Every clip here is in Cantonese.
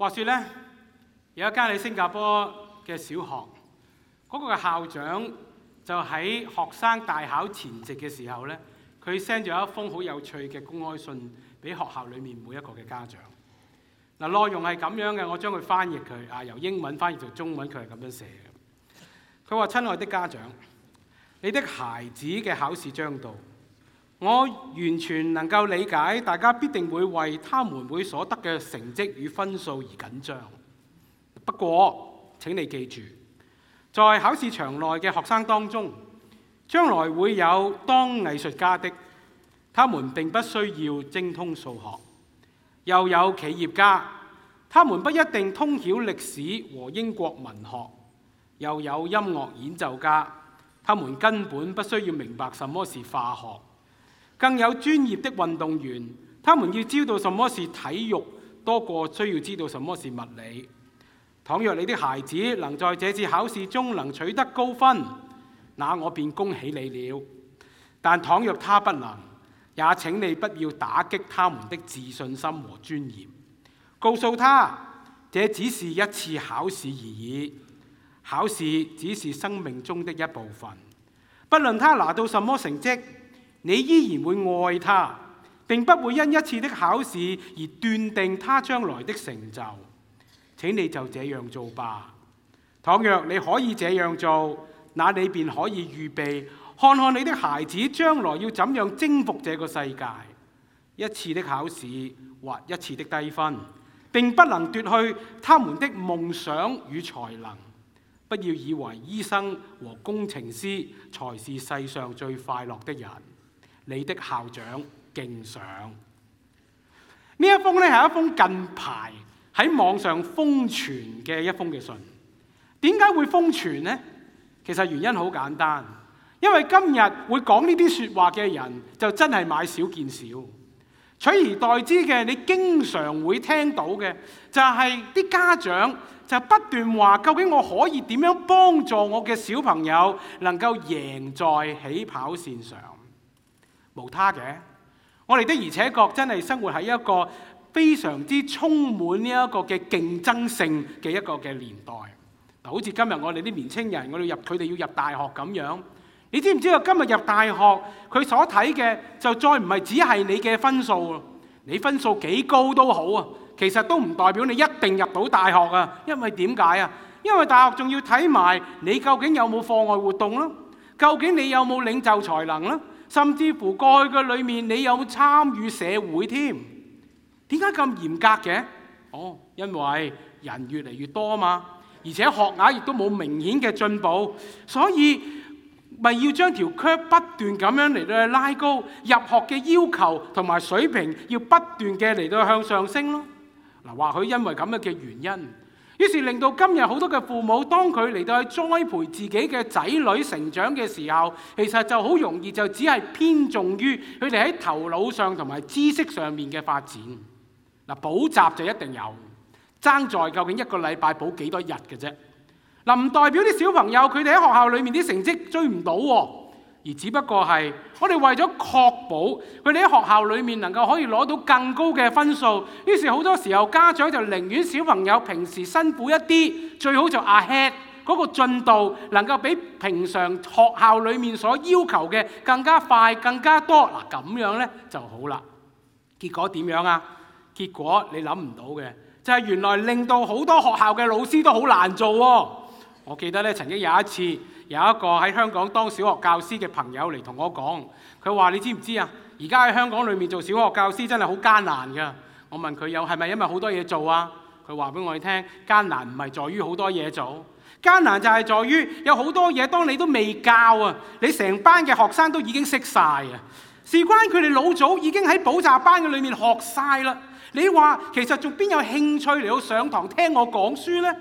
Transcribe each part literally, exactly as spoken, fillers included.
話說咧，有一間喺新加坡嘅小學，嗰、那個嘅校長就喺學生大考前夕嘅時候咧，佢 send 咗一封好有趣嘅公開信俾學校裏面每一個嘅家長。嗱，內容係咁樣嘅，我將佢翻譯佢啊，由英文翻譯做中文，佢係咁樣寫嘅。佢話：親愛的家長，你的孩子嘅考試將到，我完全能夠理解大家必定會為他們會所得嘅成績與分數而緊張。不過請你記住，在考試場內嘅學生當中，將來會有當藝術家的，他們並不需要精通數學；又有企業家，他們不一定通曉歷史和英國文學；又有音樂演奏家，他們根本不需要明白什麼是化學；更有專業的運動員，他們要知道什麼是體育多過需要知道什麼是物理。倘若你的孩子能在這次考試中能取得高分，那我便恭喜你了。但倘若他不能，也請你不要打擊他們的自信心和尊嚴。告訴他，這只是一次考試而已，考試只是生命中的一部分。不論他拿到什麼成績，你依然會愛他，並不會因一次的考試而斷定他將來的成就。請你就這樣做吧。倘若你可以這樣做，那你便可以預備看看你的孩子將來要怎樣征服這個世界。一次的考試或一次的低分，並不能奪去他們的夢想與才能。不要以為醫生和工程師才是世上最快樂的人。你的校長敬上。呢一封呢係一封近排喺網上瘋傳嘅一封嘅信。點解會瘋傳呢？其實原因好簡單，因為今日會講呢啲説話嘅人就真係買少見少。取而代之嘅，你經常會聽到嘅就係啲家長就不斷話：究竟我可以點樣幫助我嘅小朋友能夠贏在起跑線上？無他嘅，我哋的而且確真係生活喺一個非常之充滿呢一個嘅競爭性嘅一個嘅年代。嗱，好似今日我哋啲年青人，我哋入佢哋要入大學咁樣。你知唔知道今日入大學佢所睇嘅就再唔係只係你嘅分數，你分數幾高都好啊，其實都唔代表你一定入到大學啊。因為點解啊？因為大學仲要睇埋你究竟有冇課外活動啦，究竟你有冇領袖才能啦，甚至乎過去嘅裏面你有冇參與社會添。點解咁嚴格嘅？哦，因為人越嚟越多啊嘛，而且學額亦都冇明顯嘅進步，所以咪要將條 curve 不斷咁樣嚟到去拉高，入學嘅要求同埋水平要不斷嘅嚟到向上升咯。嗱，或許因為咁樣嘅原因，於是令到今日好多嘅父母，當佢嚟到去栽培自己嘅仔女成長嘅時候，其實就好容易就只係偏重於佢哋喺頭腦上同埋知識上面嘅發展。嗱，補習就一定有，爭在究竟一個禮拜補幾多日嘅啫。嗱，唔代表啲小朋友佢哋喺學校裏面啲成績追唔到喎，而只不過係我哋為咗確保佢哋喺學校裏面能夠可以攞到更高嘅分數，於是好多時候家長就寧願小朋友平時辛苦一啲，最好就 ahead 嗰個進度能夠比平常學校裏面所要求嘅更加快、更加多。嗱，咁樣呢就好啦。結果點樣啊？結果你諗唔到嘅就係原來令到好多學校嘅老師都好難做喎。我記得咧，曾經有一次有一個喺香港當小學教師嘅朋友嚟同我講，佢話：你知唔知啊？而家喺香港裏面做小學教師真係好艱難㗎。我問佢有係咪因為好多嘢做啊？佢話俾我哋聽，艱難唔係在於好多嘢做，艱難就係在於有好多嘢當你都未教啊，你成班嘅學生都已經識晒啊。事關佢哋老早已經喺補習班嘅裏面學晒啦。你話其實仲邊有興趣嚟到上堂聽我講書呢？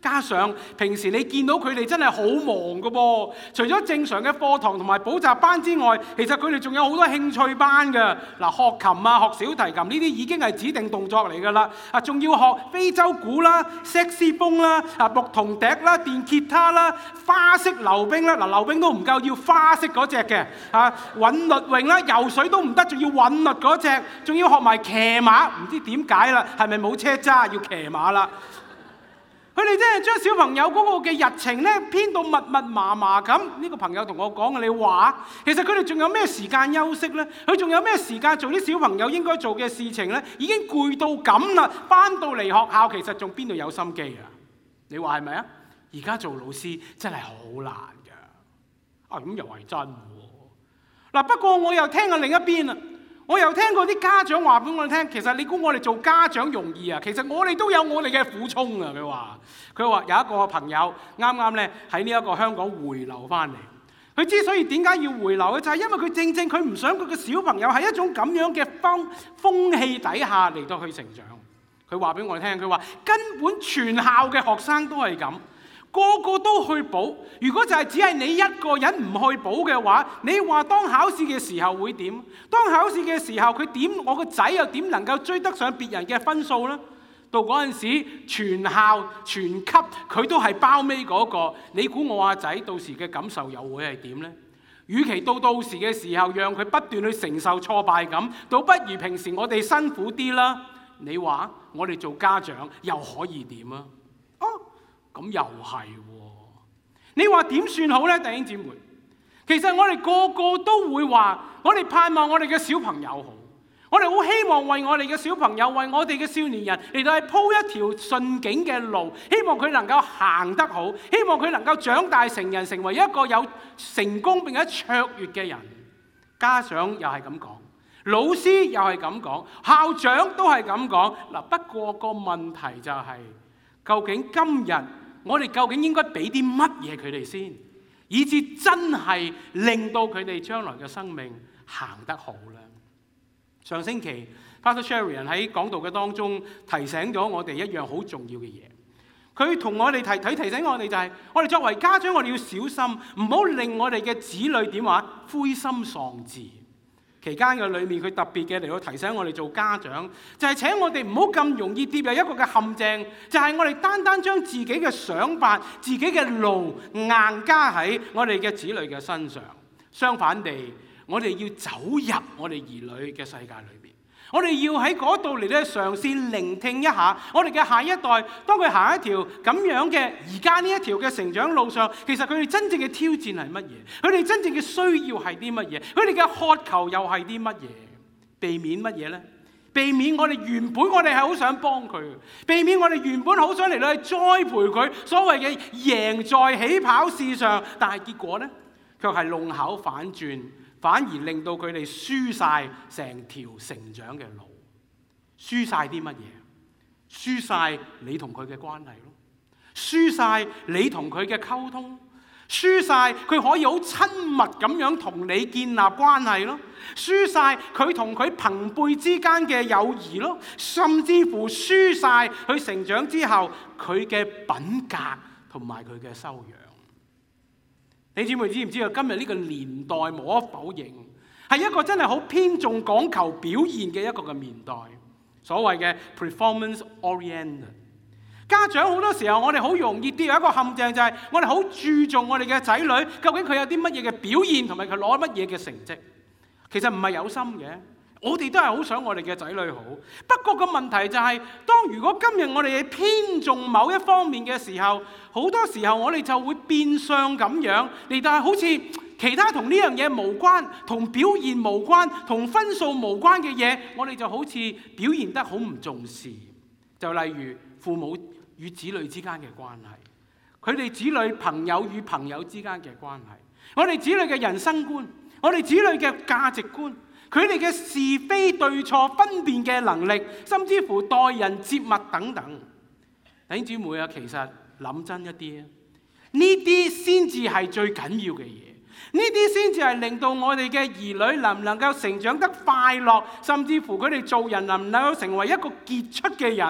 加上平時你見到佢哋真係好忙㗎噃，除咗正常嘅課堂同埋補習班之外，其實佢哋仲有好多興趣班㗎。嗱，學琴啊、學小提琴呢啲已經係指定動作嚟㗎啦。啊，仲要學非洲鼓啦、薩克斯風啦、啊牧童笛啦、電吉他啦、花式溜冰啦。嗱，溜冰都唔夠，要花式嗰隻嘅。啊，韻律泳啦，游水都唔得，仲要韻律嗰隻，仲要學埋騎馬，唔知點解啦，係咪冇車揸要騎馬啦？佢哋真係將小朋友嗰個嘅日程咧編到密密麻麻咁。呢個朋友同我講嘅，你話其實佢哋仲有咩時間休息咧？佢仲有咩時間做啲小朋友應該做嘅事情咧？已經攰到咁啦，翻到嚟學校其實仲邊度有心機啊？你話係咪啊？而家做老師真係好難㗎。啊，咁又係真喎。嗱，不過我又聽過另一邊啊。我又聽過啲家長話俾我哋聽，其實你估我哋做家長容易啊？其實我哋都有我哋嘅苦衷啊！佢話，佢話有一個朋友啱啱咧喺呢一個香港回流翻嚟，佢之所以點解要回流咧，就係因為佢正正佢唔想佢嘅小朋友喺一種咁樣嘅風風氣底下嚟到去成長。佢話俾我哋聽，佢話根本全校嘅學生都係咁。個個都去補，如果就係只係你一個人唔去補嘅話，你話當考試嘅時候會點？當考試嘅時候佢點？我個仔又點能夠追得上別人嘅分數呢？到嗰陣時，全校全級佢都係包尾嗰個，你估我阿仔到時嘅感受又會係點呢？與其到到時嘅時候讓佢不斷去承受挫敗感，倒不如平時我哋辛苦啲啦。你話我哋做家長又可以點啊？哦。咁又係喎，你話點算好呢？弟兄姊妹，其實我哋個個都會話，我哋盼望我哋嘅小朋友好，我哋好希望為我哋嘅小朋友，為我哋嘅少年人嚟到係鋪一條順境嘅路，希望佢能夠行得好，希望佢能夠長大成人，成為一個有成功並且卓越嘅人。家長又係咁講，老師又係咁講，校長都係咁講。嗱，不過個問題就係，究竟今日我哋究竟應該俾啲乜嘢佢哋先，以致真係令到佢哋將來嘅生命行得好呢？上星期 Pastor Sherian 喺講道嘅當中提醒咗我哋一樣好重要嘅嘢。佢同我哋提佢提醒我哋就係，我哋作為家長，我哋要小心，唔好令我哋嘅子女點話灰心喪志。期間嘅裏面，佢特別嘅嚟到提醒我哋做家長，就係請我哋唔好咁容易跌入一個嘅陷阱，就係我哋單單將自己嘅想法、自己嘅路硬加喺我哋嘅子女嘅身上。相反地，我哋要走入我哋兒女嘅世界裏邊，我哋要喺嗰度嚟咧嘗試聆聽一下我哋嘅下一代，當佢行一條咁樣嘅而家呢一條嘅成長路上，其實佢哋真正嘅挑戰係乜嘢？佢哋真正嘅需要係啲乜嘢？佢哋嘅渴求又係啲乜嘢？避免乜嘢呢？避免我哋原本我哋係好想幫佢，避免我哋原本好想嚟到去栽培佢，所謂嘅贏在起跑線上，但係結果呢，卻係弄巧反轉。反而令到佢哋輸晒成條成長嘅路，輸晒啲乜嘢？輸晒你同佢嘅關係咯，輸晒你同佢嘅溝通，輸晒佢可以好親密咁樣同你建立關係咯，輸晒佢同佢朋輩之間嘅友誼咯，甚至乎輸晒佢成長之後佢嘅品格同埋佢嘅修養。你姊妹知唔知道今日呢個年代無可否認係一個真係好偏重講求表現嘅一個嘅年代，所謂嘅 performance oriented。家長好多時候我哋好容易跌入一個陷阱，就係我哋好注重我哋嘅仔女究竟佢有啲乜嘢嘅表現同埋佢攞乜嘢嘅成績。其實唔係有心嘅，我哋都係好想我哋嘅仔女好。不過個問題就係，當如果今日我哋偏重某一方面嘅時候，好多時候我哋就會變相咁樣嚟到係好似其他同呢樣嘢無關、同表現無關、同分數無關嘅嘢，我哋就好似表現得好唔重視。就例如父母與子女之間嘅關係，佢哋子女朋友與朋友之間嘅關係，我哋子女嘅人生觀，我哋子女嘅價值觀，佢哋嘅是非對錯分辨嘅能力，甚至乎待人接物等等。弟兄姊妹啊，其實諗真一啲啊，呢啲先至係最緊要嘅嘢，呢啲先至係令到我哋嘅兒女能唔能夠成長得快樂，甚至乎佢哋做人能唔能夠成為一個傑出嘅人，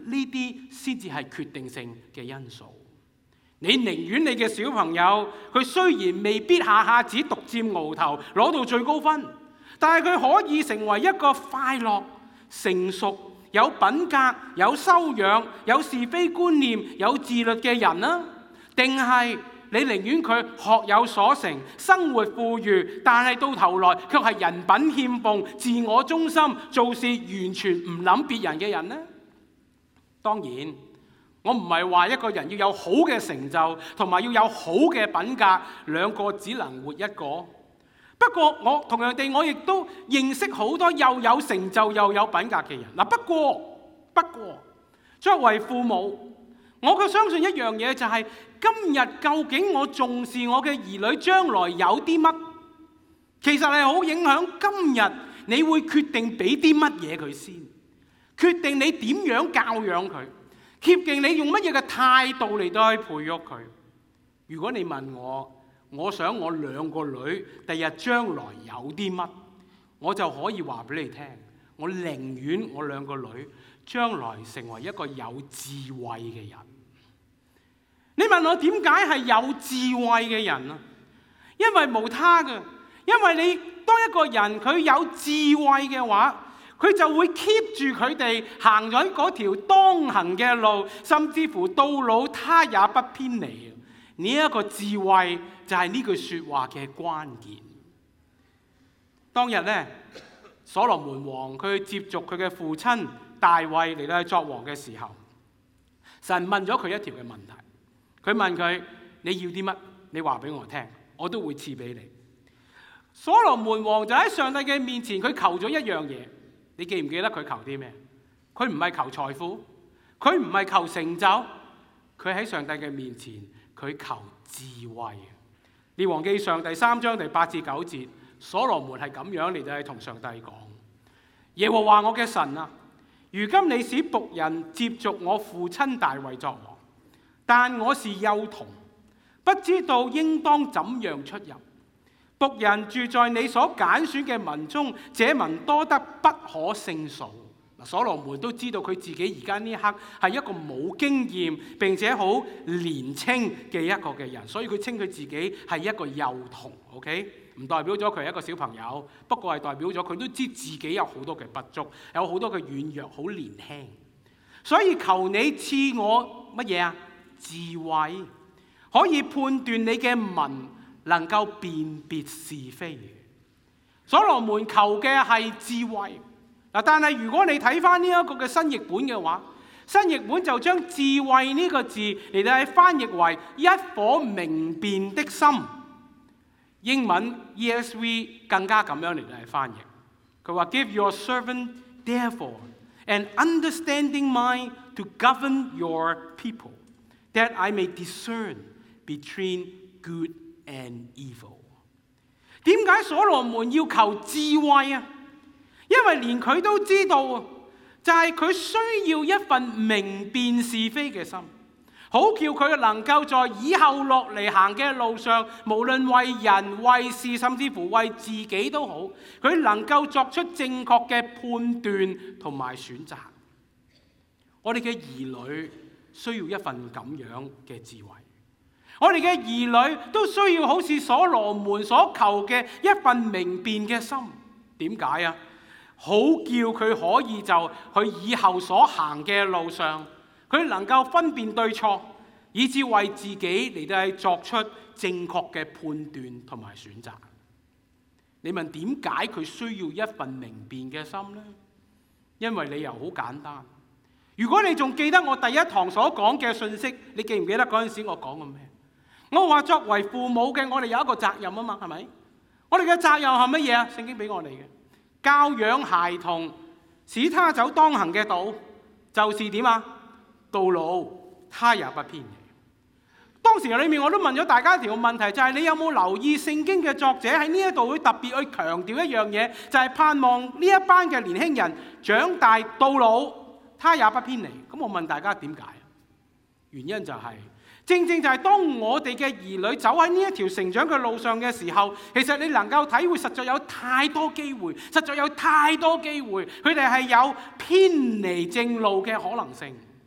呢啲先至係決定性嘅因素。你寧願你嘅小朋友，佢雖然未必下下子獨佔鰲頭攞到最高分，但係佢可以成為一個快樂、成熟、有品格、有修養、有是非觀念、有自律嘅人啊？定係你寧願佢學有所成、生活富裕，但係到頭來卻係人品欠奉、自我中心、做事完全唔諗別人嘅人呢？當然，我唔係話一個人要有好嘅成就同埋要有好嘅品格，兩個只能活一個。不過我同樣地，我亦都認識好多又有成就又有品格嘅人。嗱，不過不過作為父母，我卻相信一樣嘢，就係今日究竟我重視我嘅兒女將來有啲乜，其實係好影響今日你會決定俾啲乜嘢佢先，決定你點樣教養佢，決定你用乜嘢嘅態度嚟到去培育佢。如果你問我，我想我兩個女第日將來有啲乜，我就可以話俾你聽，我寧願我兩個女將來成為一個有智慧嘅人。你問我點解係有智慧嘅人啊？因為無他嘅，因為你當一個人佢有智慧嘅話，佢就會 keep 住佢哋行咗嗰條當行嘅路，甚至乎到老他也不偏離。呢一個智慧就係呢句説話嘅關鍵。當日咧，所羅門王佢接續佢嘅父親大衛嚟到去作王嘅時候，神問咗佢一條嘅問題。佢問佢：你要啲乜？你話俾我聽，我都會賜俾你。所羅門王就喺上帝嘅面前，佢求咗一樣嘢。你記唔記得佢求啲咩？佢唔係求財富，佢唔係求成就，佢喺上帝嘅面前，佢求智慧。列王記上第三章第八至九節，所羅門係咁樣嚟到同上帝講：耶和華我嘅神啊，如今你使僕人接續我父親大衛作王，但我是幼童，不知道應當怎樣出入。僕人住在你所揀選嘅民中，這民多得不可勝數。所羅門都知道佢自己而家呢一刻係一個冇經驗並且好年輕嘅一個嘅人，所以佢稱佢自己係一個幼童。OK， 唔代表咗佢係一個小朋友，不過係代表咗佢都知自己有好多嘅不足，有好多嘅軟弱，好年輕。所以求你賜我乜嘢啊？智慧，可以判斷你嘅民能夠辨別是非。所羅門求嘅係智慧。但係如果你睇翻呢一個嘅新譯本嘅話，新譯本就將智慧呢個字嚟到係翻譯為一顆明辨的心。英文 E S V 更加咁樣嚟到係翻譯，佢話 Give your servant therefore an understanding mind to govern your people, that I may discern between good and evil。 點解所羅門要求智慧啊？因為連佢都知道，就係佢需要一份明辨是非嘅心，好叫佢能夠在以後落嚟行嘅路上，無論為人為事，甚至乎為自己都好，佢能夠作出正確嘅判斷同埋選擇。我哋嘅兒女需要一份咁樣嘅智慧，我哋嘅兒女都需要好似所羅門所求嘅一份明辨嘅心。點解啊？好叫佢可以就佢以後所行嘅路上，佢能夠分辨對錯，以至為自己嚟到係作出正確嘅判斷同埋選擇。你問點解佢需要一份明辨嘅心呢？因為理由好簡單。如果你仲記得我第一堂所講嘅信息，你記唔記得嗰陣時我講過咩？我話作為父母嘅，我哋有一個責任啊嘛，係咪？我哋嘅責任係乜嘢啊？聖經俾我哋嘅。教養孩童，使他走當行嘅道，就是點啊？到老他也不偏離。當時裏面我都問咗大家一條問題，就係、是、你有冇留意聖經嘅作者喺呢一度會特別去強調一樣嘢，就係、是、盼望呢一班嘅年輕人長大到老，他也不偏離。咁我問大家點解？原因就係、是。正正就係當我哋嘅兒女走喺呢一條成長嘅路上嘅時候，其實你能夠體會實在有太多機會，實在有太多機會，佢哋係有偏離正路嘅可能性。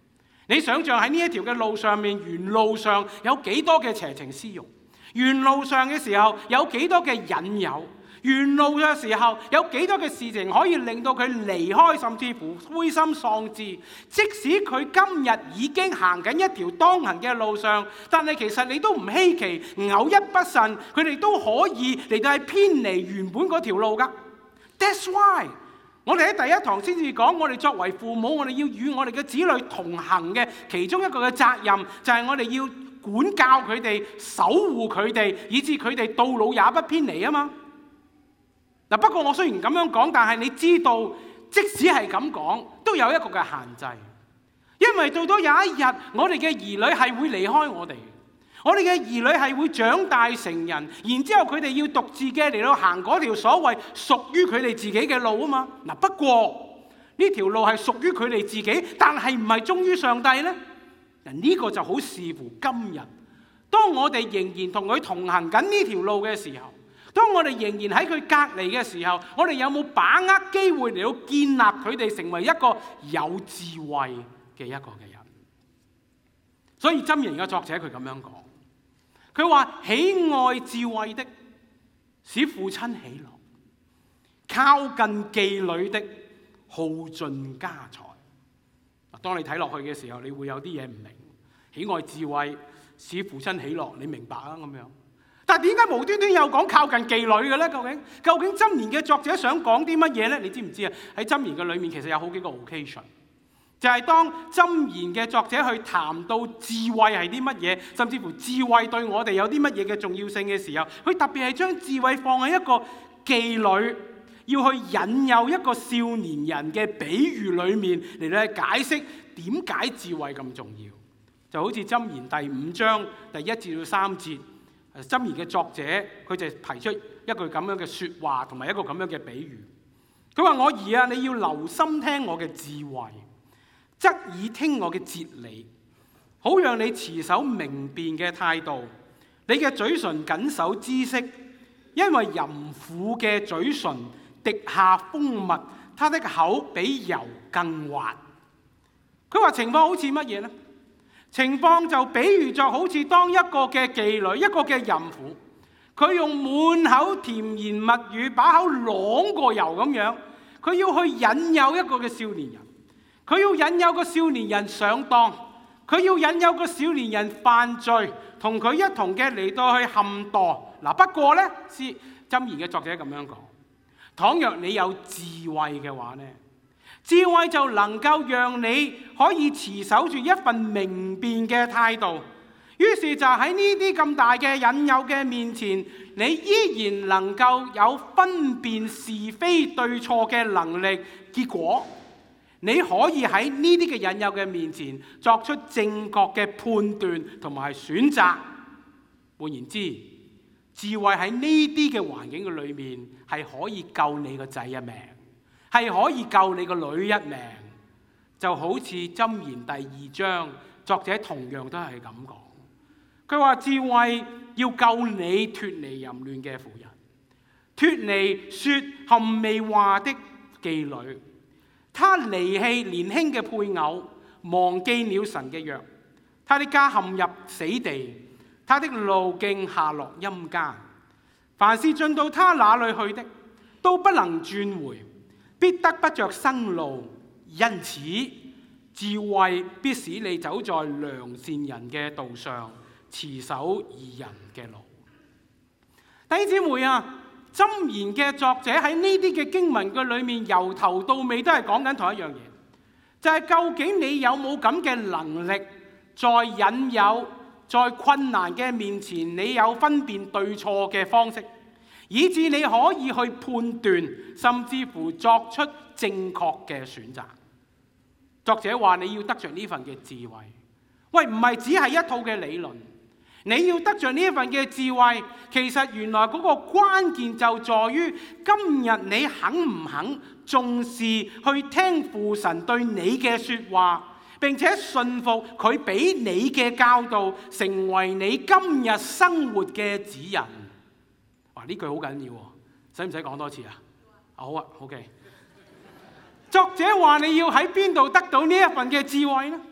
你想象喺呢一條嘅路上面，沿路上有幾多嘅邪情私慾？沿路上嘅時候有幾多嘅引誘？沿路嘅時候有幾多嘅事情可以令到佢離開，甚至乎灰心喪志？即使佢今日已經行緊一條當行嘅路上，但係其實你都唔稀奇，偶一不慎，佢哋都可以嚟到係偏離原本嗰條路㗎。That's why 我哋喺第一堂先至講，我哋作為父母，我哋要與我哋嘅子女同行嘅其中一個嘅責任，就係我哋要管教佢哋、守護佢哋，以致佢哋到老也不偏離啊嘛。嗱，不過我雖然咁樣講，但係你知道，即使係咁講，都有一個嘅限制，因為到咗有一日，我哋嘅兒女係會離開我哋，我哋嘅兒女係會長大成人，然之後佢哋要獨自嘅嚟到行嗰條所謂屬於佢哋自己嘅路啊嘛。嗱，不過呢條路係屬於佢哋自己，但係唔係忠於上帝呢？嗱，呢個就好視乎今日，當我哋仍然同佢同行緊呢條路嘅時候，當我哋仍然喺佢隔離嘅時候，我哋有冇把握機會嚟到建立佢哋成為一個有智慧嘅一個嘅人？所以箴言嘅作者佢咁樣講，佢話喜愛智慧的，使父親喜樂；靠近妓女的，耗盡家財。當你睇落去嘅時候，你會有啲嘢唔明。喜愛智慧，使父親喜樂，你明白啊？咁樣。但係點解無端端又講靠近妓女嘅咧？究竟究竟箴言嘅作者想講啲乜嘢咧？你知唔知啊？喺箴言嘅裏面其實有好幾個 occasion， 就係當箴言嘅作者去談到智慧係啲乜嘢，甚至乎智慧對我哋有啲乜嘢嘅重要性嘅時候，佢特別係將智慧放喺一個妓女要去引誘一個少年人嘅比喻裏面嚟到去解釋點解智慧咁重要。就好似箴言第五章第一至到三節。箴言嘅作者佢就提出一句咁樣嘅說話，同埋一個咁樣嘅比喻。佢話：我兒啊，你要留心聽我嘅智慧，側耳聽我嘅哲理，好讓你持守明辨嘅態度。你嘅嘴唇謹守知識，因為淫婦嘅嘴唇滴下蜂蜜，她的口比油更滑。佢話情況好似乜嘢呢？情況就比喻作好似當一個嘅妓女，一個嘅淫婦，佢用滿口甜言蜜語，把口啷過油咁樣，佢要去引誘一個嘅少年人，佢要引誘個少年人上當，佢要引誘個少年人犯罪，同佢一同嘅嚟到去陷墮。嗱，不過呢，是箴言嘅作者咁樣講，倘若你有智慧嘅話呢，智慧就能夠讓你可以持守住一份明辨嘅態度，於是就喺呢啲咁大嘅引誘嘅面前，你依然能夠有分辨是非對錯嘅能力。結果你可以喺呢啲嘅引誘嘅面前作出正確嘅判斷同埋選擇。換言之，智慧喺呢啲嘅環境嘅裏面係可以救你個仔一命，係可以救你個女一命。就好似箴言第二章作者同樣都係咁講，佢話智慧要救你脫離淫亂嘅婦人，脫離說含媚話的妓女。他離棄年輕嘅配偶，忘記了神嘅約。他的家陷入死地，他的路徑下落陰間。凡是進到他那裏去的，都不能轉回，必得不着生路。因此，智慧必使你走在良善人嘅道上，持守義人嘅路。弟兄姊妹啊，箴言嘅作者喺呢啲嘅經文嘅裏面，由頭到尾都係講緊同一樣嘢，就係究竟你有冇咁嘅能力，在引誘、在困難嘅面前，你有分辨對錯嘅方式，以致你可以去判斷，甚至乎作出正確嘅選擇。作者話你要得着呢份嘅智慧，喂，唔係只係一套嘅理論，你要得着呢一份嘅智慧，其實原來嗰個關鍵就在於今日你肯唔肯重視去聽父神對你嘅說話，並且信服佢俾你嘅教導，成為你今日生活嘅指引。哇，呢句好緊要，使唔使講多次啊？好啊 ，OK。作者話你要喺邊度得到呢一份嘅智慧呢？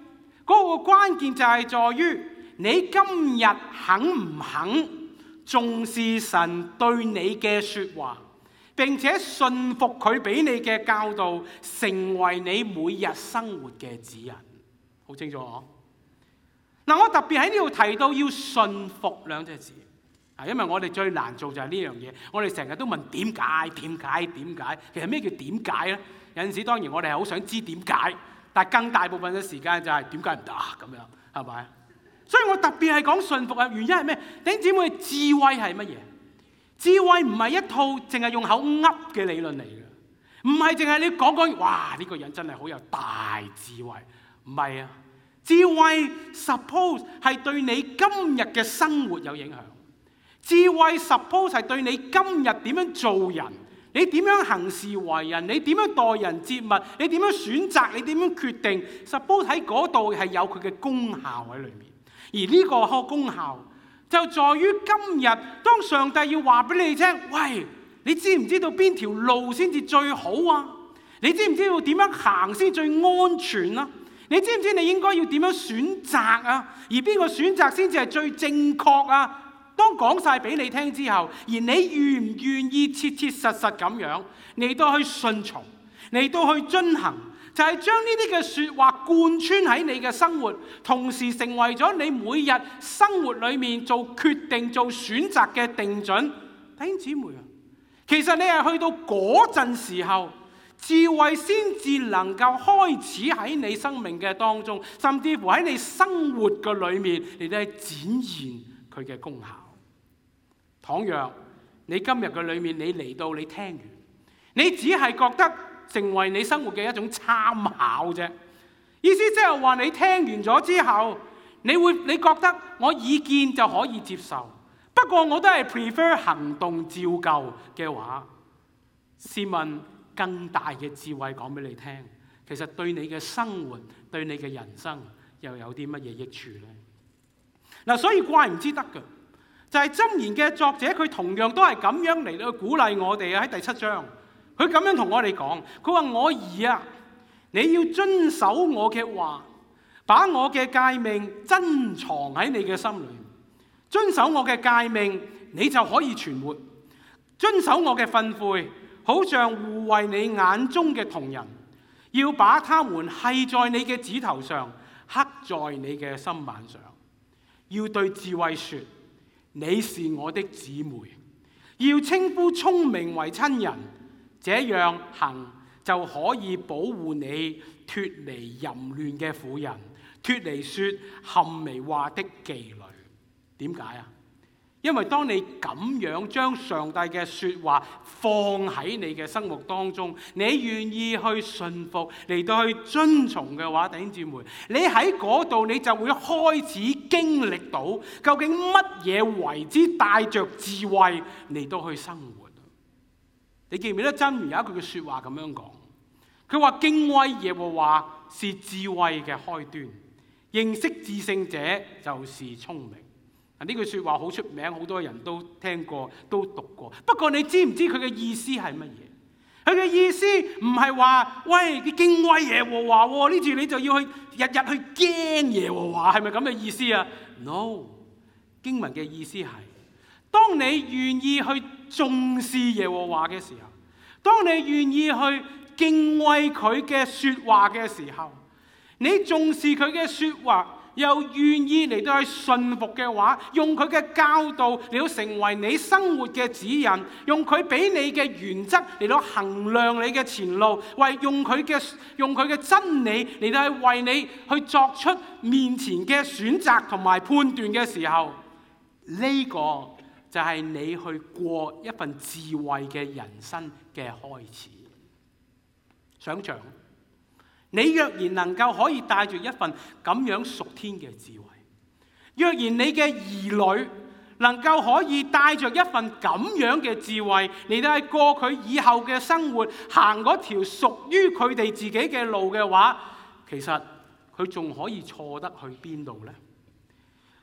嗰個關鍵就係在於你今日肯唔肯重視神對你嘅説話，並且信服佢俾你嘅教導，成為你每日生活嘅指引。好清楚嗬？嗱，我特別喺呢度提到要信服兩隻字，啊，因為我哋最難做就係呢樣嘢。我哋成日都問點解、點解、點解？其實咩叫點解咧？有陣時當然我哋係好想知點解，但係更大部分嘅時間就係點解唔得咁樣，係咪？所以我特別係講信服嘅原因係咩？弟兄姊妹，智慧係乜嘢？智慧唔係一套淨係用口噏嘅理論嚟嘅，唔係淨係你講講，哇！呢個人真係好有大智慧，唔係啊！智慧 suppose 係對你今日嘅生活有影響，智慧 suppose 係對你今日點樣做人，你點樣行事為人，你點樣待人接物，你點樣選擇，你點樣決定 suppose 喺嗰度係有佢嘅功效喺裏面。而呢個功效就在於今日，當上帝要話俾你聽，喂，你知唔知道邊條路先至最好啊？你知唔知道點樣行先最安全啊？你知唔知你應該要點樣選擇啊？而邊個選擇先至係最正確啊？當講晒俾你聽之後，而你願唔願意切切實實咁樣嚟到去順從，嚟到去遵行，就係將呢啲嘅説話貫穿喺你嘅生活，同時成為咗你每日生活裏面做決定、做選擇嘅定準。弟兄姊妹啊，其實你係去到嗰陣時候，智慧先至能夠開始喺你生命嘅當中，甚至乎喺你生活嘅裏面嚟到去展現佢嘅功效。倘若你今日嘅裏面你嚟到你聽完，你只係覺得成為你生活嘅一種參考啫，意思即係話你聽完咗之後，你會你覺得我意見就可以接受，不過我都係 prefer 行動照舊嘅話，試問更大嘅智慧講俾你聽，其實對你嘅生活、對你嘅人生又有啲乜嘢益處呢？嗱，所以怪唔之得嘅，就係箴言嘅作者，佢同樣都係咁樣嚟到鼓勵我哋啊！喺第七章，佢咁樣同我哋講，佢話：我兒啊，你要遵守我嘅話，把我嘅誡命珍藏喺你嘅心裏。遵守我嘅誡命，你就可以存活；遵守我嘅訓誨，好像護衛你眼中嘅瞳人，要把他們繫在你嘅指頭上，刻在你嘅心板上。要對智慧說：你是我的姊妹。要稱呼聰明為親人，這樣行就可以保護你脱離淫亂嘅婦人，脱離說諂媚話的妓女。點解啊？因為當你咁樣將上帝嘅説話放喺你嘅生活當中，你願意去順服嚟到去遵從嘅話，弟兄姊妹，你喺嗰度你就會開始經歷到究竟乜嘢為之帶着智慧嚟到去生活。你記唔記得箴言有一句嘅説話咁樣講？佢話敬畏耶和華是智慧嘅開端，認識至聖者就是聰明。呢句説話好出名，好多人都聽過，都讀過。不過你知唔知佢嘅意思係乜嘢？佢嘅意思唔係話，喂，你敬畏耶和華喎，呢住你就要去日日去驚耶和華，係咪咁嘅意思啊 ？No， 經文嘅意思係，當你願意去重視耶和華嘅時候，當你願意去敬畏佢嘅説話嘅時候，你重視佢嘅説話，又願意嚟到去順服嘅話，用佢嘅教導嚟到成為你生活嘅指引，用佢俾你嘅原則嚟到衡量你嘅前路，為用佢嘅用佢嘅真理嚟到去為你去作出面前嘅選擇同埋判斷嘅時候，呢個就係你去過一份智慧嘅人生嘅開始。想象你若然能夠可以帶住一份咁樣屬天嘅智慧，若然你嘅兒女能夠可以帶着一份咁樣嘅智慧嚟到係過佢以後嘅生活，行嗰條屬於佢哋自己嘅路嘅話，其實佢仲可以錯得去邊度呢？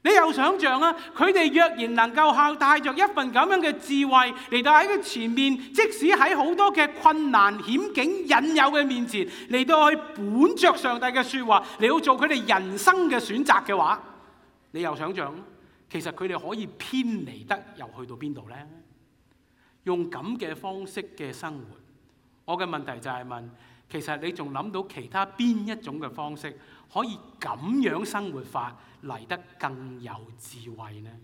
你又想象啊，佢哋若然能夠靠帶着一份咁樣嘅智慧嚟到喺佢前面，即使喺好多嘅困難險境引誘嘅面前，嚟到去本着上帝嘅說話，嚟到做佢哋人生嘅選擇嘅話，你又想象，其實佢哋可以偏離得又去到邊度呢？用咁嘅方式嘅生活，我嘅問題就係問，其實你仲諗到其他邊一種嘅方式可以咁樣生活法嚟得更有智慧呢？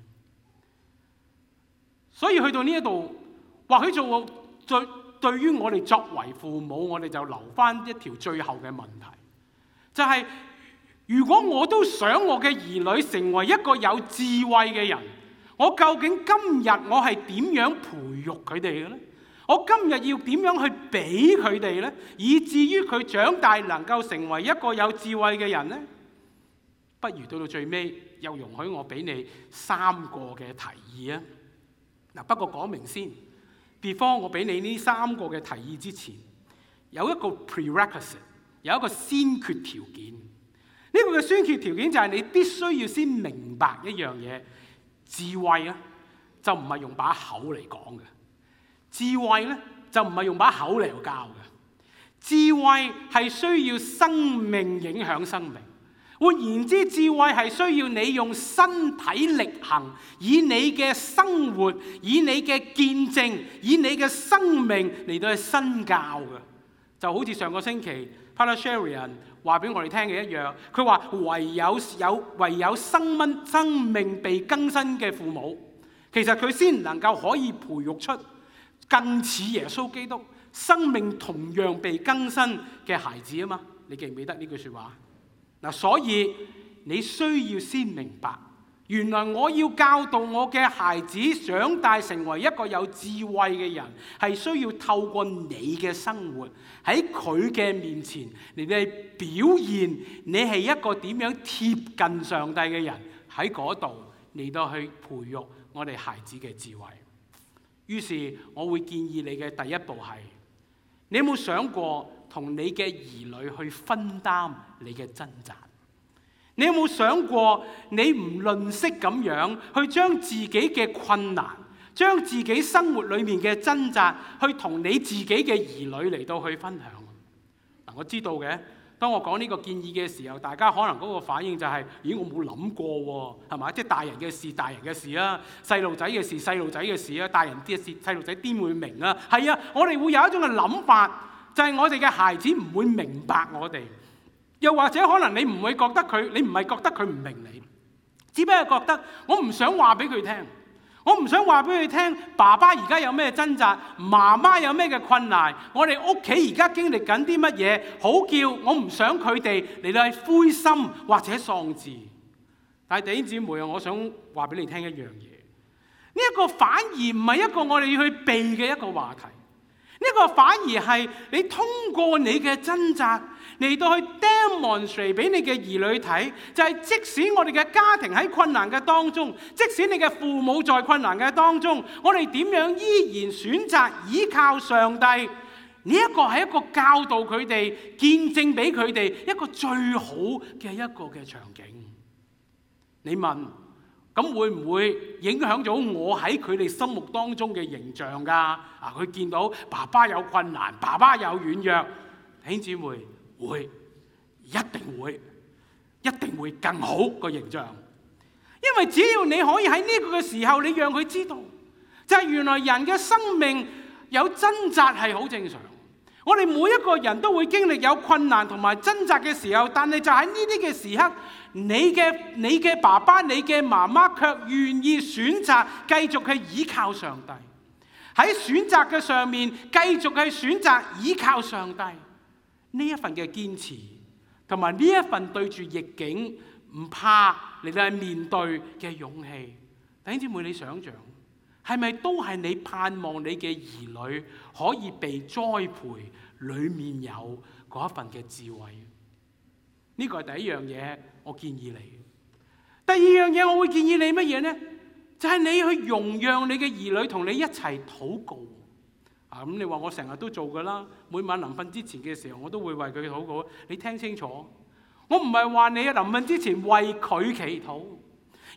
所以去到呢一度，或許做對對於我哋作為父母，我哋就留翻一條最後嘅問題，就係如果我都想我嘅兒女成為一個有智慧嘅人，我究竟今日我係點樣培育佢哋嘅呢？我今日要點樣去俾佢哋呢？以至於佢長大能夠成為一個有智慧嘅人呢？不如到到最尾，又容許我俾你三個嘅提議啊！嗱，不過講明先 ，before 我俾你呢三個嘅提議之前，有一個 prerequisite， 有一個先決條件。呢個嘅先決條件就係你必須要先明白一樣嘢，智慧咧就唔係用把口嚟講嘅，智慧咧就唔係用把口嚟教嘅，智慧係需要生命影響生命。換言之，智慧係需要你用身體力行，以你嘅生活，以你嘅見證，以你嘅生命嚟到去身教嘅。就好似上個星期 Pastor Sherian 話俾我哋聽嘅一樣，佢話唯有有唯有生命生命被更新嘅父母，其實佢先能夠可以培育出更似耶穌基督生命同樣被更新嘅孩子啊嘛。你記唔記得呢句說話？嗱，所以你需要先明白，原來我要教導我嘅孩子長大成為一個有智慧嘅人，係需要透過你嘅生活喺佢嘅面前嚟到表現你係一個點樣貼近上帝嘅人，喺嗰度嚟到去培育我哋孩子嘅智慧。於是我會建議你嘅第一步係，你有冇想過同你嘅兒女去分擔你嘅掙扎？你有冇想過你唔吝嗇咁樣去將自己嘅困難，將自己生活裏面嘅掙扎，去同你自己嘅兒女嚟到去分享？嗱，我知道嘅，當我講呢個建議嘅時候，大家可能嗰個反應就係：咦，我冇諗過喎，係嘛？即係大人嘅事，大人嘅事啊；細路仔嘅事，細路仔嘅事啊；大人啲嘅事，細路仔點會明啊？係啊，我哋會有一種嘅諗法。就係我哋嘅孩子唔會明白我哋，又或者可能你唔會覺得佢，你唔係覺得佢唔明你，只不過覺得我唔想話俾佢聽，我唔想話俾佢聽，爸爸而家有咩掙扎，媽媽有咩嘅困難，我哋屋企而家經歷緊啲乜嘢，好叫我唔想佢哋嚟到係灰心或者喪志。但係弟兄姊妹啊，我想話俾你聽一樣嘢，呢一個反而唔係一個我哋要去避嘅一個話題。呢個反而係你通過你嘅掙扎嚟到去 demonstrate 俾你嘅兒女睇，就係即使我哋嘅家庭喺困難嘅當中，即使你嘅父母在困難嘅當中，我哋點樣依然選擇依靠上帝？呢一個係一個教導佢哋、見證俾佢哋一個最好嘅一個嘅場景。你問？咁會唔會影響咗我喺佢哋心目當中嘅形象㗎？啊，佢見到爸爸有困難，爸爸有軟弱，弟兄姊妹會，一定會，一定會更好個形象。因為只要你可以喺呢個嘅時候，你讓佢知道，就係原來人嘅生命有掙扎係好正常。我哋每一個人都會經歷有困難同埋掙扎嘅時候，但係就喺呢啲嘅時刻，你嘅你嘅爸爸、你嘅媽媽卻願意選擇繼續去依靠上帝。喺選擇嘅上面，繼續去選擇依靠上帝。呢一份嘅堅持，同埋呢一份對住逆境唔怕嚟到面對嘅勇氣，弟兄姊妹，你想象係咪都係你盼望你嘅兒女可以被栽培，裏面有嗰一份嘅智慧？呢個係第一樣嘢，我建議你。第二樣嘢，我會建議你乜嘢呢？就係你去容讓你嘅兒女同你一齊禱告。啊，咁你話我成日都做噶啦，每晚臨瞓之前嘅時候，我都會為佢禱告。你聽清楚，我唔係話你臨瞓之前為佢祈禱，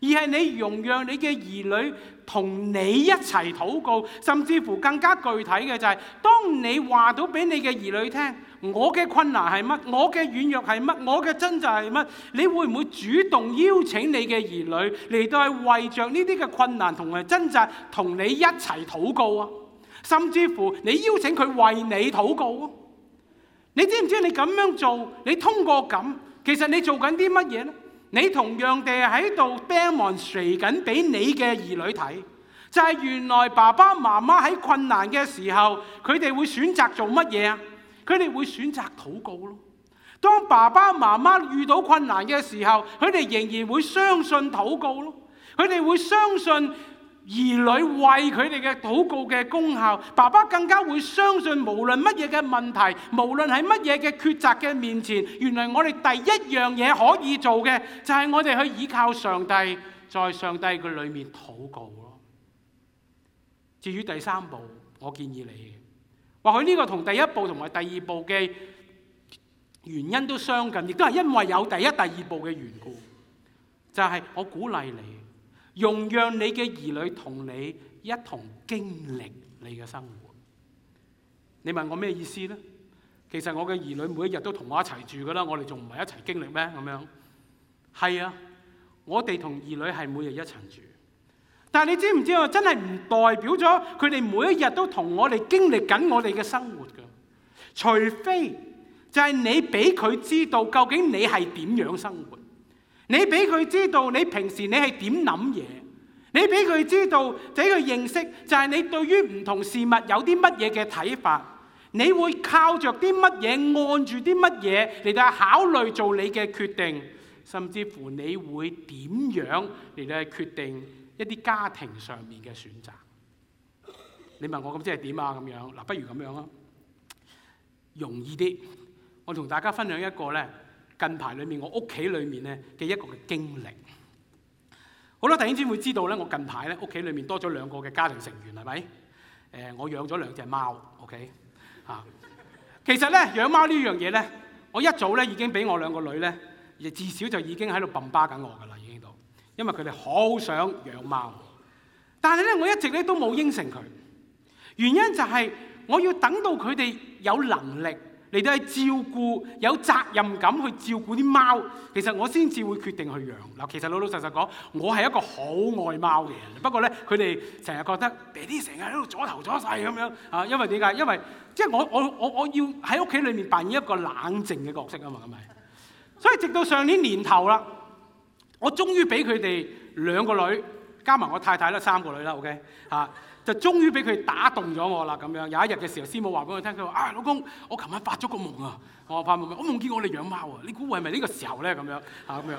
而係你容讓你嘅兒女同你一齊禱告，甚至乎更加具體嘅就係，當你話到俾你嘅兒女聽，我嘅困難係乜，我嘅軟弱係乜，我嘅掙扎係乜，你會唔會主動邀請你嘅兒女嚟到係為着呢啲嘅困難同埋掙扎同你一齊禱告啊？甚至乎你邀請佢為你禱告啊？你知唔知你咁樣做，你通過咁，其實你做緊啲乜嘢呢？你同樣地喺度 demonstrate 緊俾你嘅兒女睇，就係原來爸爸媽媽喺困難嘅時候，佢哋會選擇做乜嘢啊？佢哋會選擇禱告咯。當爸爸媽媽遇到困難嘅時候，佢哋仍然會相信禱告咯。佢哋會相信兒女為佢哋嘅禱告嘅功效，爸爸更加會相信無論乜嘢嘅問題，無論喺乜嘢嘅抉擇嘅面前，原來我哋第一樣嘢可以做嘅就係我哋去依靠上帝，在上帝嘅裏面禱告咯。至於第三步，我建議你，或許呢個同第一步同埋第二步嘅原因都相近，亦都係因為有第一、第二步嘅緣故，就係我鼓勵你。容讓你嘅兒女同你一同經歷你嘅生活。你問我咩意思呢？其實我嘅兒女每一日都同我一齊住噶啦，我哋仲唔係一齊經歷咩？咁樣係啊，我哋同兒女係每日一齊住。但係你知唔知啊？真係唔代表咗佢哋每一日都同我哋經歷緊我哋嘅生活噶。除非就係你俾佢知道究竟你係點樣生活。你俾佢知道你平時你係點諗嘢，你俾佢知道俾佢認識就係你對於唔同事物有啲乜嘢嘅睇法，你會靠着啲乜嘢，按住啲乜嘢嚟到考慮做你嘅決定，甚至乎你會點樣嚟到決定一啲家庭上面嘅選擇。你問我咁即係點啊？咁樣嗱，不如咁樣啊，容易啲。我同大家分享一個咧。近排裏面，我屋企裏面咧嘅一個嘅經歷，好多弟兄姊妹知道咧，我近排咧屋企裏面多咗兩個嘅家庭成員，係咪？誒、呃，我養咗兩隻貓 ，OK 嚇。其實咧養貓呢樣嘢咧，我一早咧已經俾我兩個女咧，亦至少就已經喺度揼巴緊我噶啦，已經到，因為佢哋好想養貓，但係咧我一直咧都冇應承佢，原因就係我要等到佢哋有能力。嚟到係照顧，有責任感去照顧啲貓，其實我先至會決定去養。嗱，其實老老實實講，我係一個好愛貓嘅人。不過咧，佢哋成日覺得爹哋成日喺度阻頭阻勢咁樣啊，因為點解？因為即係我我我我要喺屋企裏面扮演一個冷靜嘅角色啊嘛，咁咪。所以直到上年年頭啦，我終於俾佢哋兩個女加埋我太太啦，三個女啦 ，OK 嚇。就終於俾佢打動咗我啦，咁樣有一日嘅時候，師母話俾我聽，佢話：啊，老公，我琴晚發咗個夢啊！我發夢，我夢見我哋養貓啊！你估係咪呢個時候咧？咁樣啊，咁樣。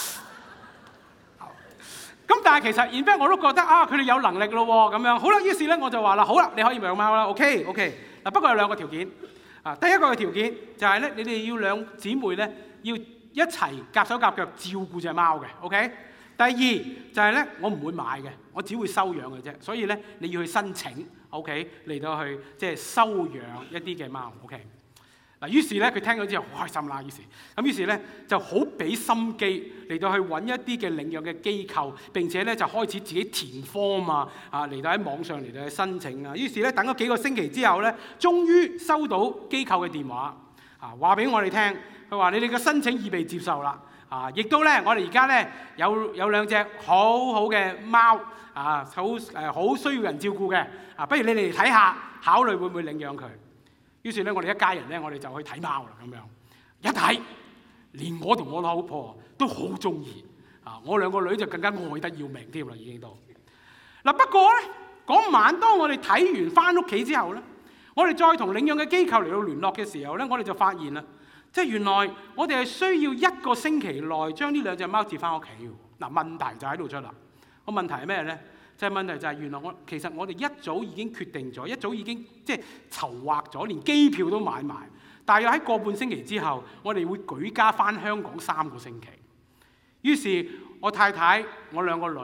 咁但係其實 in fact 我都覺得啊，佢哋有能力咯喎，咁樣好啦。於是咧我就話啦，好啦，你可以養貓啦 ，OK OK。嗱，不過有兩個條件啊。第一個嘅條件就係咧，你哋要兩姊妹咧要一齊夾手夾腳照顧隻貓嘅 ，OK。第二就係咧，我唔會買嘅，我只會收養嘅啫。所以咧，你要去申請 ，OK，嚟到去即係收養一啲嘅貓 ，OK。嗱，於是咧佢聽咗之後好開心啦。於是咁，於是咧就好俾心機嚟到去揾一啲嘅領養嘅機構，並且咧就開始自己填 form 啊，啊嚟到喺網上嚟到去申請啊。於是咧等咗幾個星期之後咧，終於收到機構嘅電話啊，話俾我哋聽，佢話你哋嘅申請已被接受啦。啊！亦都咧，我哋而家咧有有兩隻好好嘅貓啊，好誒好需要人照顧嘅啊，不如你哋嚟睇下，考慮會唔會領養佢？於是咧，我哋一家人咧，我哋就去睇貓啦，咁樣一睇，連我同我老婆都好中意啊！我兩個女就更加愛得要命添啦，已經都嗱。不過咧，嗰晚當我哋睇完翻屋企之後咧，我哋再同領養嘅機構嚟到聯絡嘅時候咧，我哋就發現啦。即係原來我哋係需要一個星期內將呢兩隻貓接翻屋企嘅。嗱，問題就喺度出啦。個問題係咩咧？就係、是、問題就係原來我其實我哋一早已經決定咗，一早已經即係籌劃咗，連機票都買埋。大約喺個半星期之後，我哋會舉家翻香港三個星期。於是，我太太、我兩個女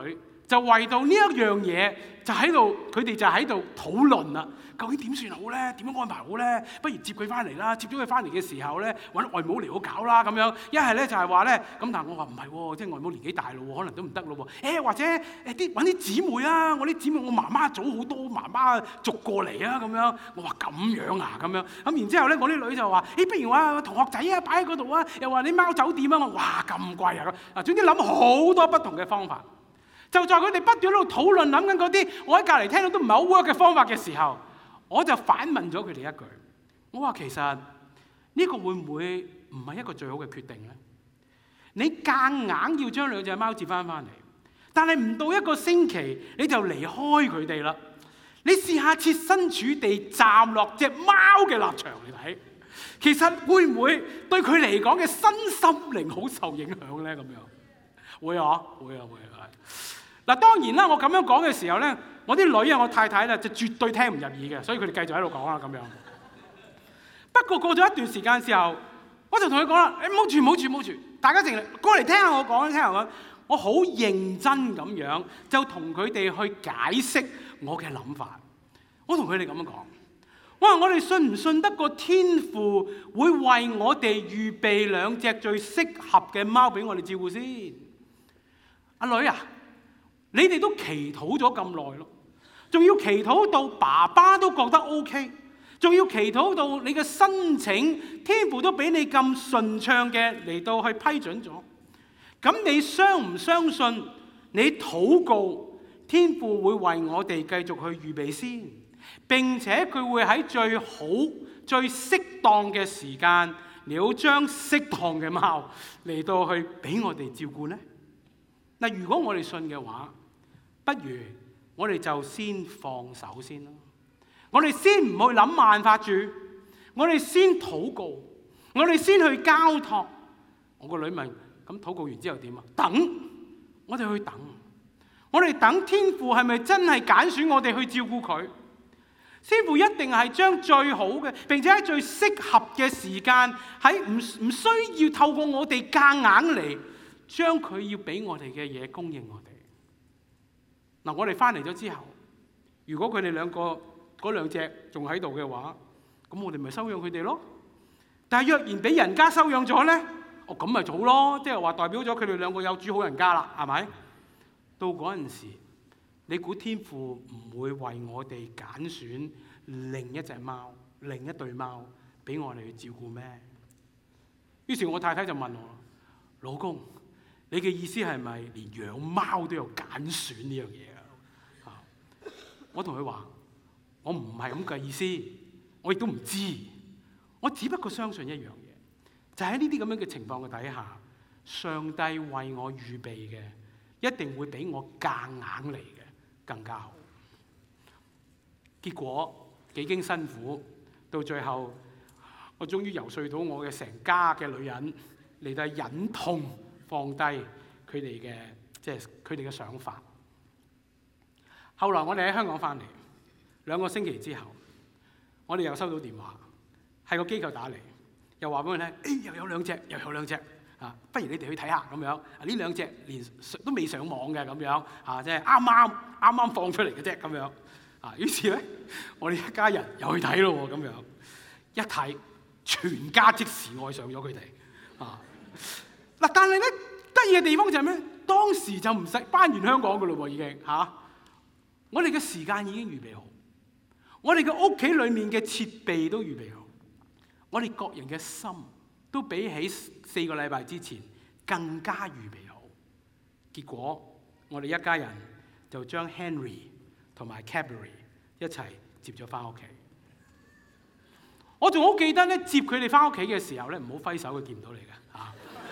就為到呢一樣嘢，就喺度，佢哋就喺度討論啦。究竟點算好咧？點樣安排好咧？不如接佢翻嚟啦。接咗佢翻嚟嘅時候咧，揾外母嚟好搞啦咁樣。一係咧就係話咧，咁但係我話唔係喎，即係外母年紀大咯，可能都唔得咯喎。誒或者誒啲揾啲姊妹啊，我啲姊妹我媽媽早好多，媽媽逐過嚟啊咁樣。我話咁樣啊咁樣。咁然之後咧，我啲女就話：誒不如話同學仔啊擺喺嗰度啊，又話你貓酒店啊。我哇咁貴啊！啊總之諗好多不同嘅方法。就在佢哋不斷喺度討論諗緊嗰啲，我喺隔離聽到都唔係好 work 嘅方法嘅時候，我就反問咗佢哋一句：我話其實呢個會唔會唔係一個最好嘅決定咧？你夾硬要將兩隻貓接翻翻嚟，但係唔到一個星期你就離開佢哋啦。你試下設身處地站落隻貓嘅立場嚟睇，其實會唔會對佢嚟講嘅身心靈好受影響咧？咁樣會啊，會啊，會啊！嗱，當然啦，我咁樣講嘅時候咧，我啲女啊，我太太咧就絕對聽唔入耳嘅，所以佢哋繼續喺度講啦咁樣。不過過咗一段時間之後，我就同佢講啦：你唔好住，唔好住，唔好住，大家靜嚟過嚟聽下我講，聽下我。我好認真咁樣就同佢哋去解釋我嘅諗法。我同佢哋咁樣講：我話我哋信唔信得過天父會為我哋預備兩隻最適合嘅貓俾我哋照顧先？阿女啊！你哋都祈禱咗咁耐咯，仲要祈禱到爸爸都覺得 OK， 仲要祈禱到你嘅申請天父都俾你咁順暢嘅嚟到去批准咗。咁你相唔相信你禱告天父會為我哋繼續去預備先？並且佢會喺最好最適當嘅時間，你要將適當嘅貓嚟到去俾我哋照顧呢？嗱，如果我哋信嘅話，不如我哋就先放手先啦。我哋先唔去諗辦法住，我哋先禱告，我哋先去交託。我個女問：咁禱告完之後點啊？等，我哋去等。我哋等天父係咪真係揀選我哋去照顧佢？天父一定係將最好嘅，並且喺最適合嘅時間，喺唔唔需要透過我哋夾硬嚟，將佢要俾我哋嘅嘢供應我哋。嗱，我哋翻嚟咗之後，如果佢哋兩個嗰兩隻仲喺度嘅話，咁我哋咪收養佢哋咯。但係若然俾人家收養咗咧，哦咁咪早咯，即係話代表咗佢哋兩個有主好人家啦，係咪？到嗰陣時，你估天父唔會為我哋揀選另一隻貓、另一對貓俾我哋去照顧咩？於是我太太就問我：老公，你嘅意思係咪連養貓都有揀選呢樣嘢啊？我同佢話：我唔係咁嘅意思，我亦都唔知，我只不過相信一樣嘢，就喺呢啲咁樣嘅情況嘅底下，上帝為我預備嘅一定會比我夾硬嚟嘅更加好。結果幾經辛苦，到最後我終於游說到我嘅成家嘅女人嚟到忍痛放低佢哋嘅即係佢哋嘅想法。後來我哋喺香港翻嚟兩個星期之後，我哋又收到電話，係個機構打嚟，又話俾我聽：誒、哎、又有兩隻，又有兩隻啊！不如你哋去睇下咁樣。啊，呢兩隻連都未上網嘅咁樣啊，即係啱啱啱啱放出嚟嘅啫咁樣啊。於是咧，我哋一家人又去睇咯喎，咁樣一睇，全家即時愛上咗佢哋啊！嗱，但係咧得意嘅地方就係咩？當時就唔使翻完香港噶咯喎，已經嚇。啊我哋嘅時間已經預備好，我哋嘅屋企裏面嘅設備都預備好，我哋各人嘅心都比起四個禮拜之前更加預備好。結果我哋一家人就將 Henry 同埋 Cadbury 一齊接咗翻屋企。我仲好記得咧，接佢哋翻屋企嘅時候咧，唔好揮手，佢見唔到你嘅嚇。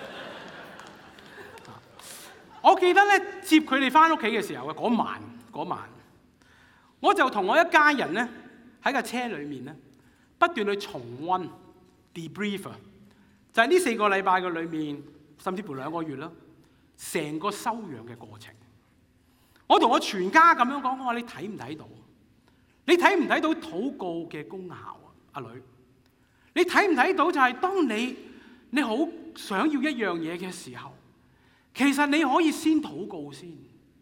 我記得咧，接佢哋翻屋企嘅時候嘅嗰晚嗰晚。我就同我一家人咧喺架車裏面咧不斷去重溫 debrief， 就係呢四個禮拜嘅裏面，甚至乎兩個月啦，成個收養嘅過程。我同我全家咁樣講，我話你睇唔睇到？你睇唔睇到禱告嘅功效啊，阿女？你睇唔睇到就係當你你好想要一樣嘢嘅時候，其實你可以先禱告先。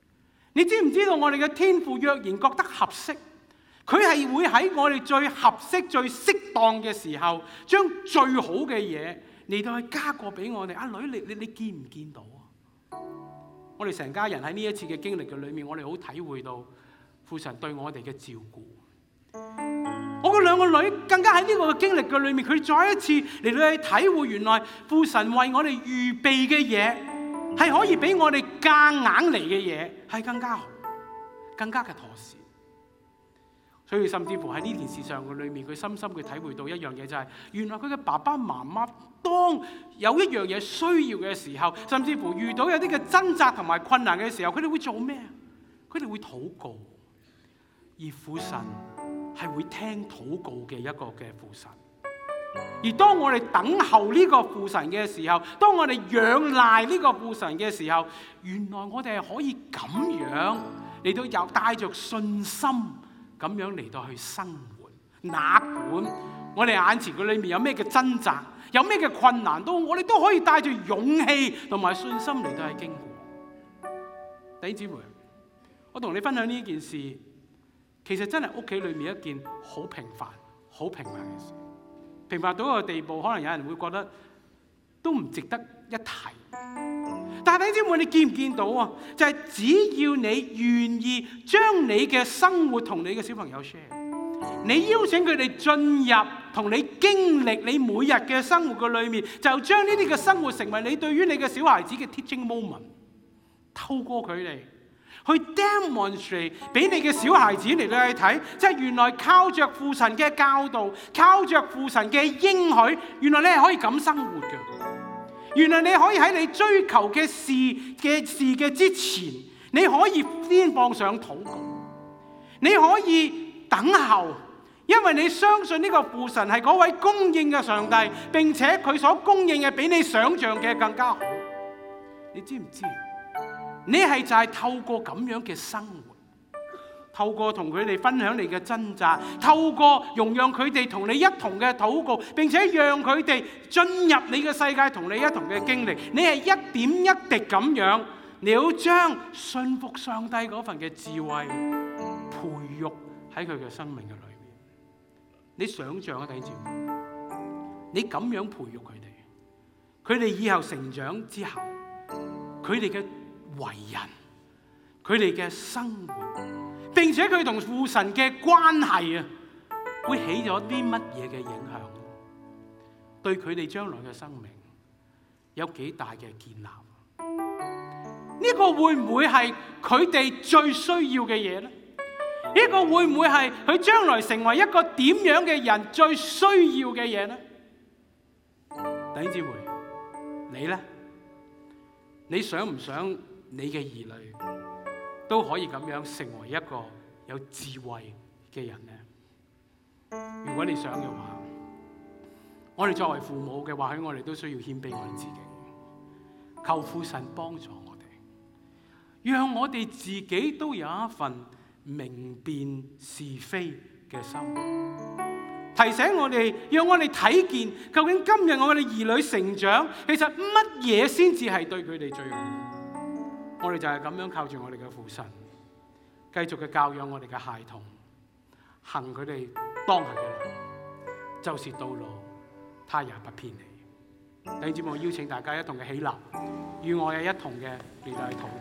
你知唔知道我哋嘅天父若然覺得合適，佢係會喺我哋最合適、最適當嘅時候，將最好嘅嘢嚟到去加過俾我哋。阿女，你你你見唔見到啊？我哋成家人喺呢一次嘅經歷嘅裏面，我哋好體會到父神對我哋嘅照顧。我嗰兩個女更加喺呢個經歷嘅裏面，佢再一次嚟到去體會，原來父神為我哋預備嘅嘢係可以比我哋夾硬嚟嘅嘢係更加好、更加嘅妥善。所以甚至乎喺呢件事上嘅裏面，佢深深嘅體會到一樣嘢，就係原來佢嘅爸爸媽媽當有一樣嘢需要嘅時候，甚至乎遇到有啲嘅掙扎同埋困難嘅時候，佢哋會做咩？佢哋會禱告，而父神係會聽禱告嘅一個嘅父神。而當我哋等候呢個父神嘅時候，當我哋仰賴呢個父神嘅時候，原來我哋係可以咁樣嚟到有帶着信心咁樣嚟到去生活。哪管我哋眼前嘅裏面有咩嘅掙扎，有咩嘅困難，都我哋都可以帶住勇氣同埋信心嚟到去經過。弟兄姊妹，我同你分享呢件事，其實真係屋企裏面一件好平凡、好平凡嘅事。平凡到一個地步，可能有人會覺得都唔值得一提。但係弟兄姊妹，你見唔見到啊？就係只要你願意將你嘅生活同你嘅小朋友 share， 你邀請佢哋進入同你經歷你每日嘅生活嘅裏面，就將呢啲嘅生活成為你對於你嘅小孩子嘅 teaching moment， 透過佢哋去 demonstrate 俾你嘅小孩子嚟到去睇，即係原來靠着父神嘅教導，靠着父神嘅應許，原來你係可以咁生活嘅。原來你可以喺你追求嘅事嘅事嘅之前，你可以先放上禱告，你可以等候，因為你相信呢個父神係嗰位供應嘅上帝，並且佢所供應嘅比你想象嘅更加好。你知唔知？你係就係透過咁樣嘅生活，透過同佢哋分享你嘅掙扎，透過容讓佢哋同你一同嘅禱告，並且讓佢哋進入你嘅世界同你一同嘅經歷，你係一點一滴咁樣，你要將信服上帝嗰份嘅智慧培育喺佢嘅生命嘅裏面。你想象啊，弟兄姊妹，你咁樣培育佢哋，佢哋以後成長之後，佢哋嘅為人，佢哋嘅生活，並且佢同父神嘅關係啊，會起咗啲乜嘢嘅影響？對佢哋將來嘅生命有幾大嘅建立？呢個會唔會係佢哋最需要嘅嘢呢？呢個會唔會係佢將來成為一個點樣嘅人最需要嘅嘢呢？弟兄姊妹，你呢？你想唔想你嘅兒女都可以咁樣成為一個有智慧嘅人呢？如果你想嘅話，我哋作為父母嘅，或許我哋都需要謙卑我哋自己，求父神幫助我哋，讓我哋自己都有一份明辨是非嘅心，提醒我哋，讓我哋睇見究竟今日我哋兒女成長，其實乜嘢先至係對佢哋最好。我哋就係咁樣靠住我哋嘅父神，繼續嘅教養我哋嘅孩童，行佢哋當下嘅路，就是道路，他也不偏離。弟兄姊妹，我邀請大家一同嘅起立，與我有一同嘅嚟到去禱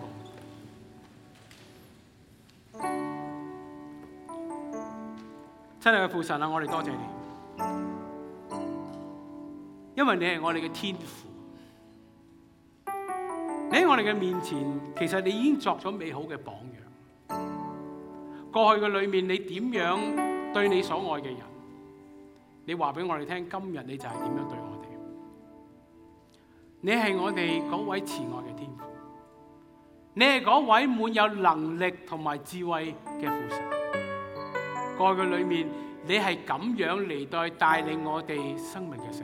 告。親愛嘅父神啊，我哋多謝你，因為你係我哋嘅天父。你喺我哋嘅面前，其實你已經作咗美好嘅榜樣。過去嘅裏面，你點樣對你所愛嘅人？你話俾我哋聽，今日你就係點樣對我哋？你係我哋嗰位慈愛嘅天父，你係嗰位滿有能力同埋智慧嘅父神。過去嘅裏面，你係咁樣嚟到帶領我哋生命嘅成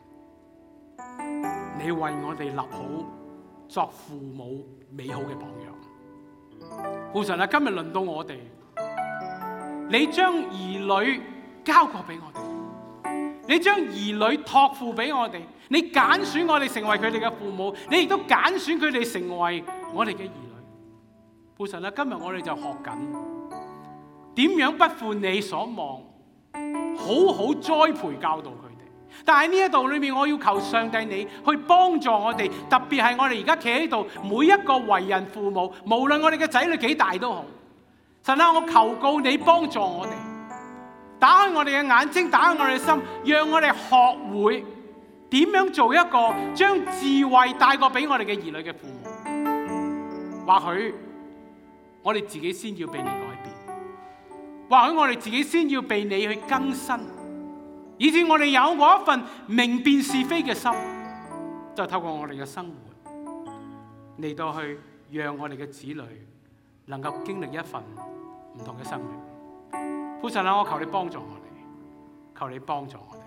長。你為我哋立好作父母美好嘅榜樣。父神啊，今日輪到我哋，你將兒女交過俾我哋，你將兒女託付俾我哋，你揀選我哋成為佢哋嘅父母，你亦都揀選佢哋成為我哋嘅兒女。 父神啊，今日我哋就學緊點樣不負你所望，好好栽培教導佢哋。但係呢一度裏面，我要求上帝你去幫助我哋，特別係我哋而家企喺度每一個為人父母，無論我哋嘅仔女幾大都好。神啊，我求告你幫助我哋，打開我哋嘅眼睛，打開我哋嘅心，讓我哋學會點樣做一個將智慧帶過俾我哋嘅兒女嘅父母。或許我哋自己先要被你改變，或許我哋自己先要被你去更新，以致我哋有嗰一份明辨是非嘅心，就透過我哋嘅生活嚟到去讓我哋嘅子女能夠經歷一份唔同嘅生命。父神啊，我求你幫助我哋，求你幫助我哋。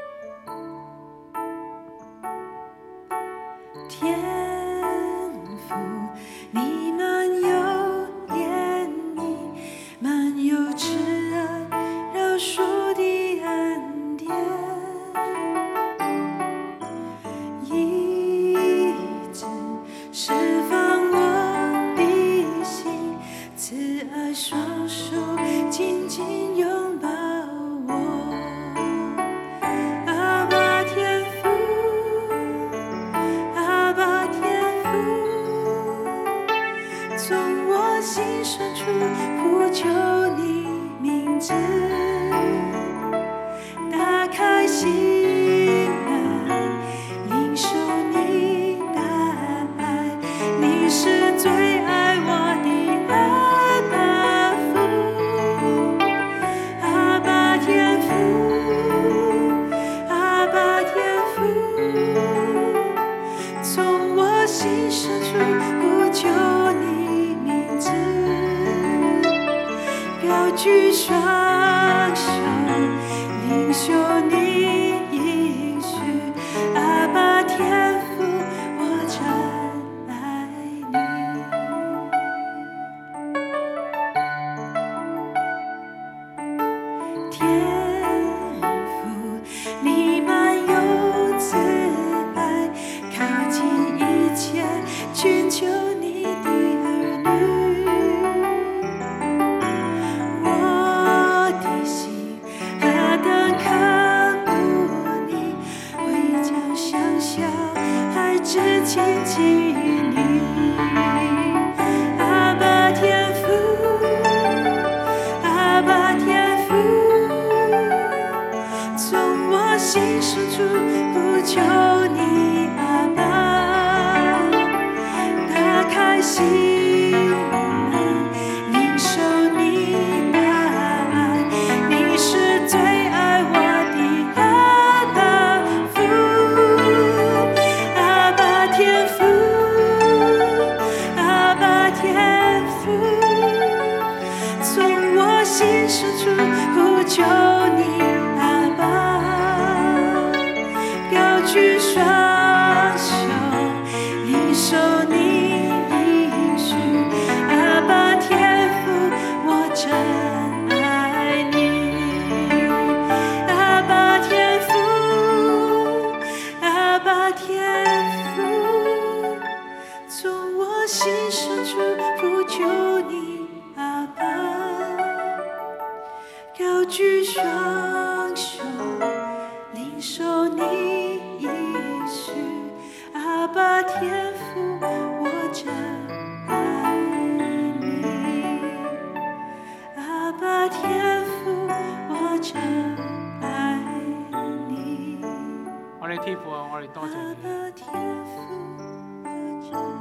天父，你滿有憐憫，滿有慈愛，饒恕的恩典，一直釋放我的心，慈愛雙手緊緊擁抱我。阿爸天父，阿爸天父，從我心深處呼求你名字，打開心門，領受你的愛，你是最愛我的阿爸父。阿爸天父，阿爸天父，從我心深處呼求你名字，高舉雙手，領受你應許。阿爸天父，我真愛你。天父，你滿有慈愛，靠近一切尋求你的兒女。我的心何等渴慕你，會將想象孩子親近你。阿爸天父，阿爸天父，從我心深處呼求你，阿爸，打開心門，領受你的愛，你是最愛我的阿爸父。阿爸天父，阿爸天父，從我心深處呼求你，阿爸，高舉雙手，領受你應許。阿爸天父，我真愛你。阿爸天父，阿爸天父，從我心深處呼求你，阿爸，高舉雙手，領受你應許。阿爸天父，我真愛你。阿爸天父，我真愛你。 我哋天父啊，我哋多謝阿你， 爸天父，我真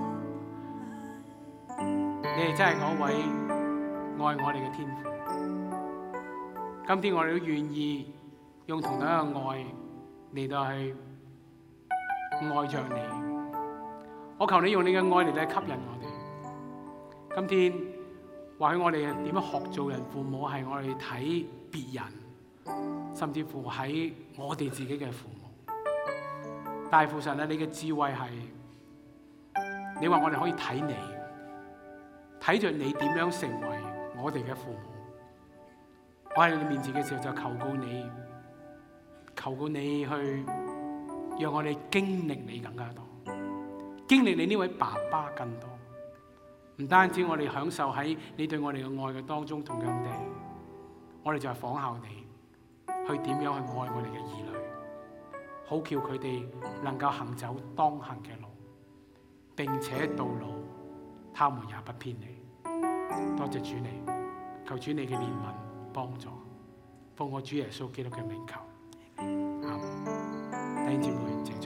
愛你係真係嗰位愛我哋嘅天父。今天我哋都願意用同樣嘅愛嚟到去愛着你。我求你用你嘅愛嚟到吸引我哋。今天或許我哋點樣學做人父母，係我哋睇別人，甚至乎喺我哋自己嘅父母。但係父神啊，你嘅智慧係，你話我哋可以睇你，睇着你點樣成為我哋嘅父母。我喺你面前嘅時候就求告你，求告你去讓我哋經歷你更加多，經歷你呢位爸爸更多。 唔單止我哋享受喺你對我哋嘅愛嘅當中，同樣地，我哋就係仿效你，去點樣去愛我哋嘅兒女，好叫佢哋能夠行走當行嘅路，並且到老，他們也不偏離。多謝主你，求主你嘅憐憫幫助，奉我主耶穌基督嘅名求。阿們。弟兄姊妹，